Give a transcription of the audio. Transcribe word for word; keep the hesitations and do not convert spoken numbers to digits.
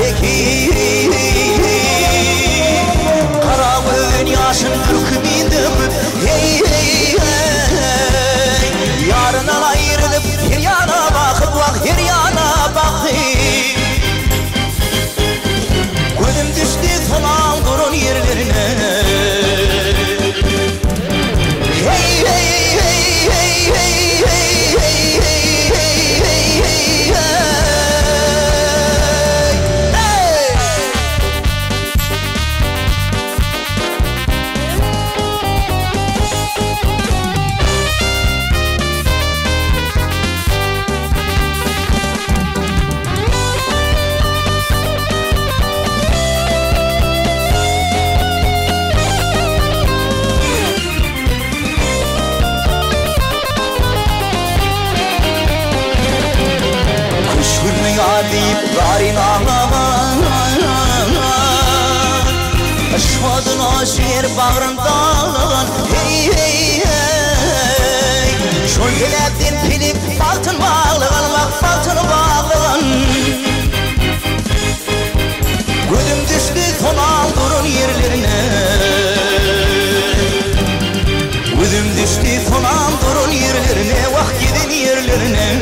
peki. Karavın yaşın dökmedim, hey hey hey. Yarından ayrılıp her yana bakıp bak, her yana bak. Gözüm düştü falan durun yerlerine. Hey hey hey hey hey hey hey hey hey hey hey hey. Deyip garin ağlaman Aşmadın o şehir bağrından Hey hey hey Şol geleptin pilip altın bağlığın Bak altın bağlığın Gözüm düştü tonal durun yerlerine Gözüm düştü tonal durun yerlerine Vah gidin yerlerine